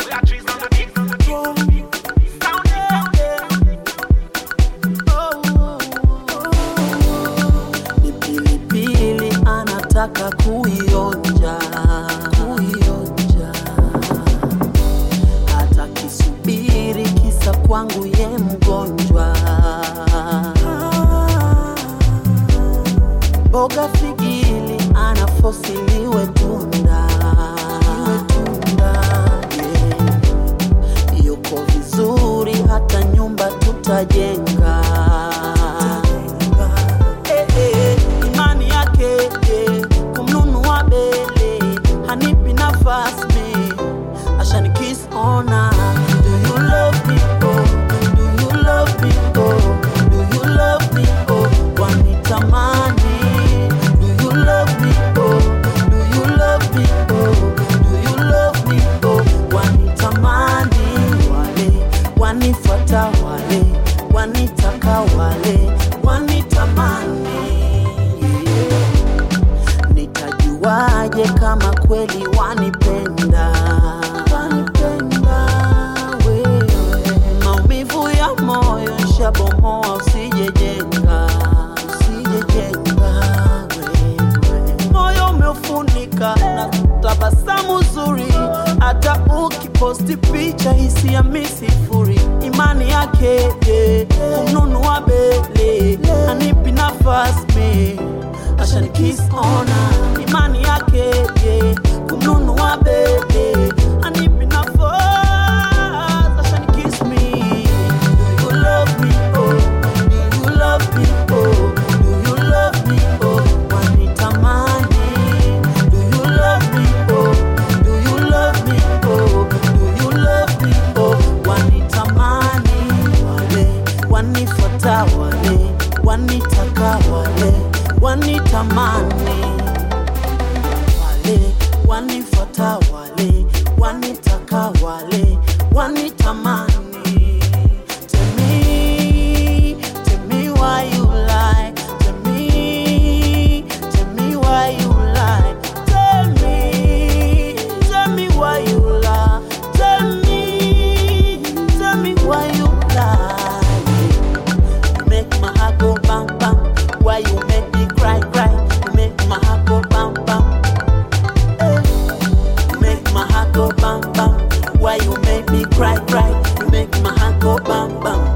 Nataka kuionja, hata kisubiri kisa kwangu ye mgonjwa. Boga figili anafosiliwe tunda, yeah. Yuko vizuri hata nyumba tutajenga. Imani yake kumnunua bele hanipi nafasi me ashani kiss ona. Do you love me oh? Do you love me oh? Do you love me oh? Wanitamani. Do you love me oh? Do you love me oh? Do you love me oh? Wanitamani. Wale wanifuata, wale wanitaka, wale wanitamani. Nitajuaje kama kweli wanipenda? Wewe maumivu ya moyo shabomoa, usijejenga wewe. Moyo umefunika na tabasamu zuri, hata ukiposti picha hisia misifuri. Imani yake kumnunua bele hanipi nafasi me ashani kiss ona. Imani yake kumnunua bele hanipi nafasi ashani kiss me. Do you love me oh? Do you love me oh? Do you love me oh? Wanitamani. Do you love me oh? Do you love me oh? Do you love me oh? Wanitamani. Wale wanifuata, wale wanitaka, wale wanitamani. Wale wanifuata, wale wanitaka, wale wanitamani. Tell me why you lie. Tell me why you lie. Tell me why you lie. Tell me why you lie. You make my heart go bang bang. Why you make me cry cry? You make my heart go bang bang. You make my heart go bang bang. Why you make me cry cry? You make my heart go bang bang.